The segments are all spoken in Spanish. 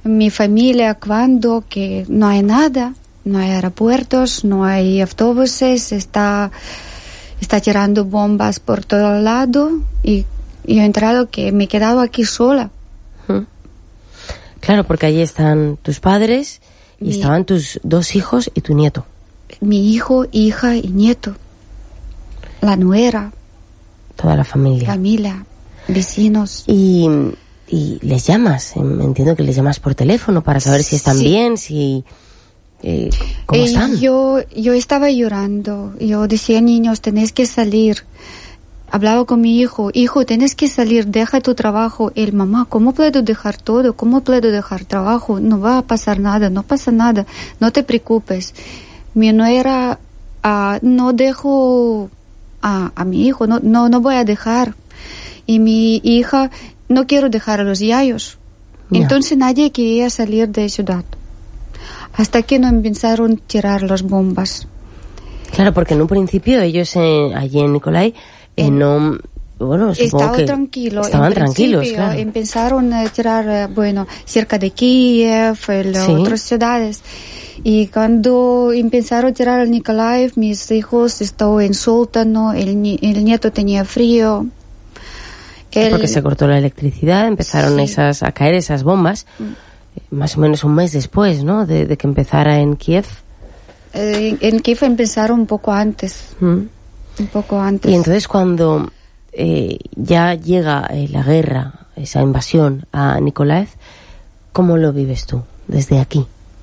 mi familia cuando que no hay nada, no hay aeropuertos, no hay autobuses, está tirando bombas por todo lado y yo he entrado que me he quedado aquí sola. Claro, porque allí están tus padres y estaban tus 2 hijos y tu nieto. Mi hijo, hija y nieto. La nuera. Toda la familia. Familia, vecinos. Y les llamas, entiendo que les llamas por teléfono para saber si están bien, si... ¿cómo están? Yo estaba llorando. Yo decía, niños, tenéis que salir. Hablaba con mi hijo, tienes que salir, deja tu trabajo. Él, mamá, ¿cómo puedo dejar todo? ¿Cómo puedo dejar trabajo? No va a pasar nada, no pasa nada, no te preocupes. Mi nuera, no dejo a mi hijo, no voy a dejar. Y mi hija, no quiero dejar a los yayos. Yeah. Entonces nadie quería salir de ciudad. Hasta que no empezaron a tirar las bombas. Claro, porque en un principio ellos allí en Nikolai no, bueno, supongo que estaban tranquilos, claro. Empezaron a tirar, cerca de Kiev, otras ciudades. Y cuando empezaron a tirar al Nikolaev, mis hijos estaban en sótano, el nieto tenía frío. Porque se cortó la electricidad, empezaron a caer esas bombas, más o menos un mes después, ¿no?, de que empezara en Kiev. En Kiev empezaron un poco antes. Un poco antes. Y entonces cuando ya llega la guerra, esa invasión a Nikolaev, ¿cómo lo vives tú desde aquí?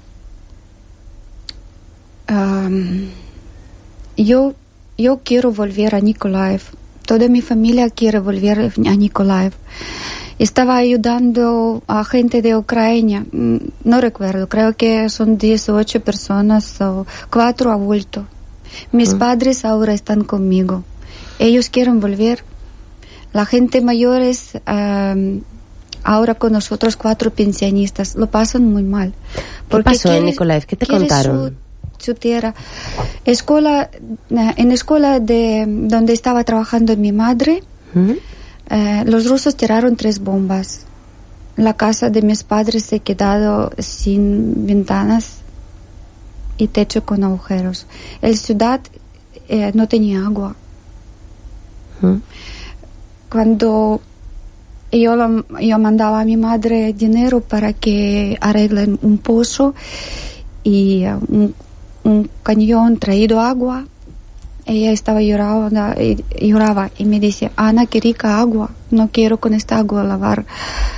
Yo quiero volver a Nikolaev. Toda mi familia quiere volver a Nikolaev. Estaba ayudando a gente de Ucrania. No recuerdo, creo que son 18 personas o 4 ha vuelto. Mis padres ahora están conmigo. Ellos quieren volver. La gente mayores ahora con nosotros 4 pensionistas lo pasan muy mal. ¿Qué pasó en Nikolaev? ¿Qué te contaron? Su tierra. En la escuela donde estaba trabajando mi madre, los rusos tiraron 3 bombas. La casa de mis padres se ha quedado sin ventanas y techo con agujeros. La ciudad no tenía agua. Cuando yo mandaba a mi madre dinero para que arreglen un pozo y un cañón traído agua, ella estaba lloraba y me dice, Ana, qué rica agua, no quiero con esta agua lavar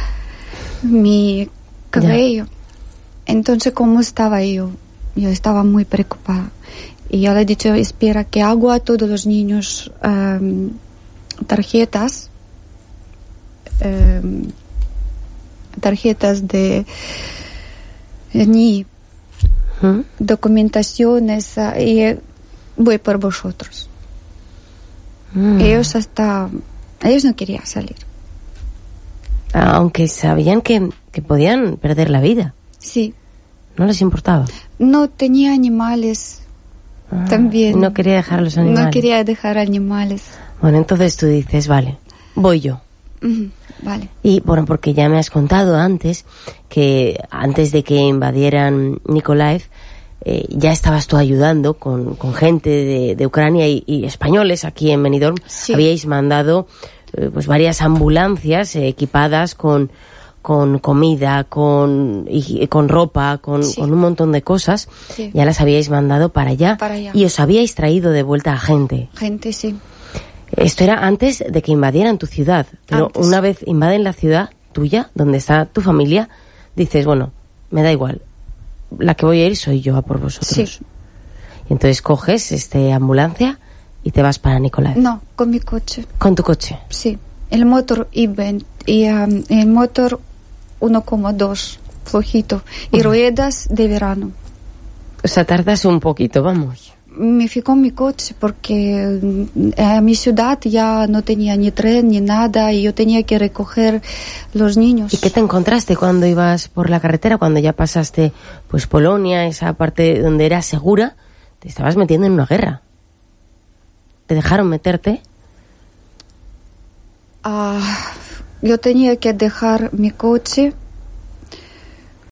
mi cabello. Entonces, ¿cómo estaba yo? Yo estaba muy preocupada. Y yo le he dicho, espera, que hago a todos los niños tarjetas de ni documentaciones y voy por vosotros. Ellos no querían salir. Aunque sabían que podían perder la vida. Sí. ¿No les importaba? No tenía animales también. No quería dejar los animales. No quería dejar animales. Bueno, entonces tú dices, vale, voy yo. Vale. Y bueno, porque ya me has contado antes que antes de que invadieran Nikolaev, ya estabas tú ayudando con gente de Ucrania y españoles aquí en Benidorm. Sí. Habíais mandado pues varias ambulancias equipadas con comida, con ropa, con un montón de cosas. Sí. Ya las habíais mandado para allá. Y os habíais traído de vuelta a gente. Gente, sí. Esto era antes de que invadieran tu ciudad. Pero antes. Una vez invaden la ciudad tuya, donde está tu familia, dices, bueno, me da igual. La que voy a ir soy yo a por vosotros. Sí. Y entonces coges ambulancia y te vas para Nikolaev. No, con mi coche. ¿Con tu coche? Sí. El motor y el motor 1,2 flojito y ruedas de verano. O sea, tardas un poquito, vamos. Me fui con mi coche porque a mi ciudad ya no tenía ni tren ni nada y yo tenía que recoger los niños. ¿Y qué te encontraste cuando ibas por la carretera, cuando ya pasaste pues Polonia, esa parte donde era segura? Te estabas metiendo en una guerra. ¿Te dejaron meterte? Yo tenía que dejar mi coche